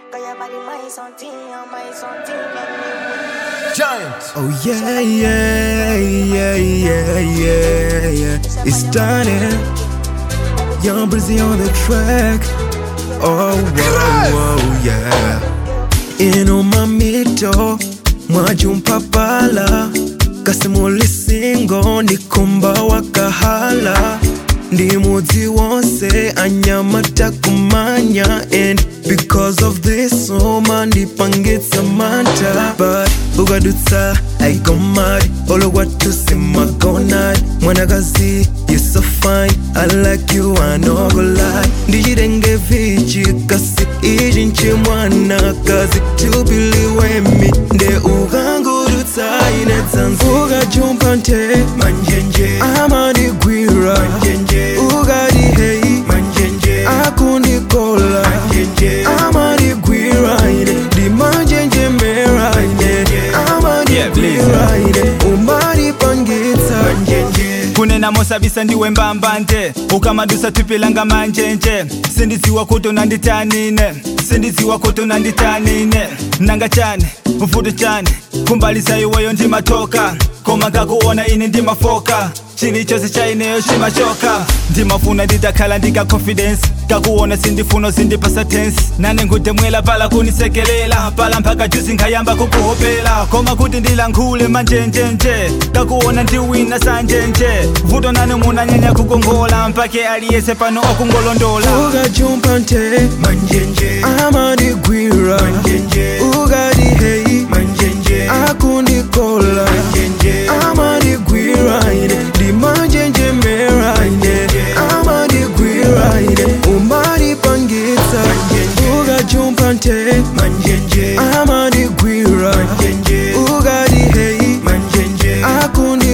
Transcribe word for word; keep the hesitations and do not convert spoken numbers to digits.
Giant. Oh yeah, yeah, yeah, yeah, yeah, yeah. It's starting. Young Brizzy on the track. Oh, whoa, whoa, yeah. Ino mamito, mwajumpa pala. Kasimuli singo, nikumba wakahala. Ndi muzi wonse, anyamata kumanya. And because of this, woman, the pangits a manta. But ugadutsa, I go mad. All of what to see my gonad. Mwanagazi, you're so fine. I like you, I no go lie. Ndijirenge vichi, kasi ijinchi mwana. Kazi tubili wemi. Nde ugangurutsa inetsanzi. Uga jumpante, manjenje. Amani gwira, manjenje. Ugadi hei, manjenje. Akundi kola, manjenje. Amani gwira, di manjenje mera, amani gwira, umari pangitsa, manjenje. Kunena mosabisa ndiwe mbambante ukamadusa tupilanga manjenje sindiziwa kuto nanditanine sindiziwa kuto nanditanine nanga chane mfudu chane kumbalisa iweyo ndimatoka koma kakuona ini ndimafoka chili chose chaineyo shimachoka ndimafuna ndidakhala ndika confidence kakuona sindifuno sindipasa tense nane ngude mwela pala kunisekelela pala mpaka juzi ngayamba kukuhopela koma kuti ndilankhule manjenjenje kakuona ndiwina sanjenje vuto nane munanyanya kukongola mpake aliyese pano okungolondola ugajumpante manjenje amadi gwira manjenje ugadi hei manjenje akundi kola manjenje amadi gwira di manjenje mera amadi gwira umari pangitsa ugajumpante manjenje amadi gwira manjenje ugadi hei manjenje akundi